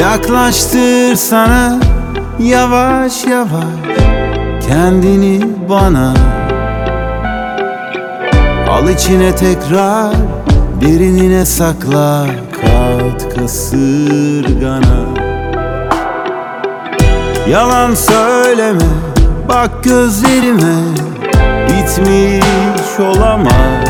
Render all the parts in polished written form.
Yaklaştır sana yavaş yavaş kendini bana. Al içine tekrar derinine sakla, kat kasırgana. Yalan söyleme, bak gözlerime, bitmiş olamaz.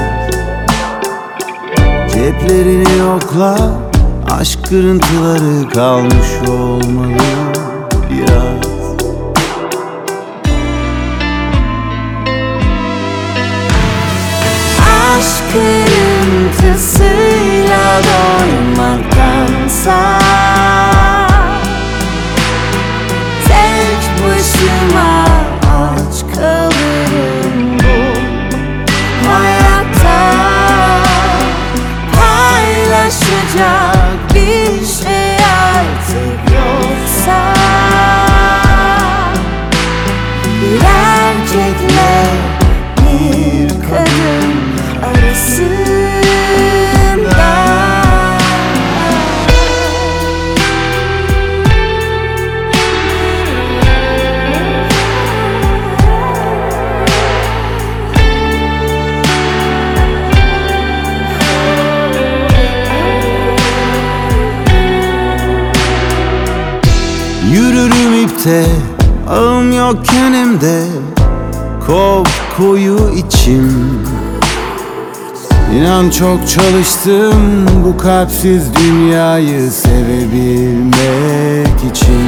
Ceplerini yokla, aşk kırıntıları kalmış olmalı biraz. Aşk kırıntısıyla doymaktansa tek başıma aç kalırım bu hayatta. Paylaşacak bir şey artık yoksa bir erkekle bir kadın arasında. Yürürüm ipte, ağım yokken hem de kop koyu içim. İnan çok çalıştım bu kalpsiz dünyayı sevebilmek için.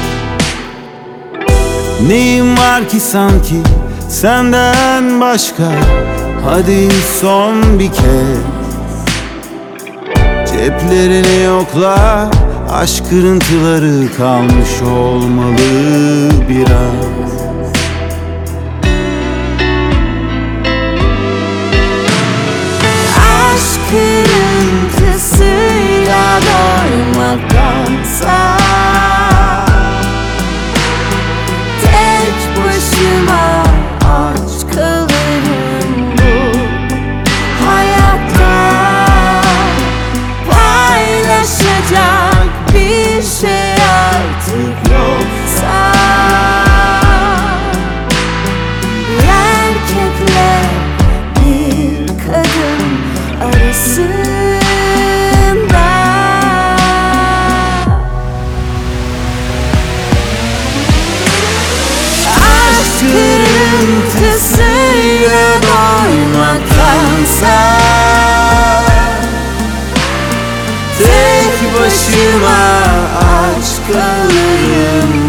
Neyim var ki sanki senden başka? Hadi son bir kez ceplerini yokla, aşk kırıntıları kalmış olmalı biraz. Aşk kırıntısıyla doymaktansa tek başıma aç kalırım bu hayatta. Paylaşacak bir şey artık yoksa bir erkekle bir kadın arasında. Aşk kırıntısıyla doymaktansa tek başıma aç kalırım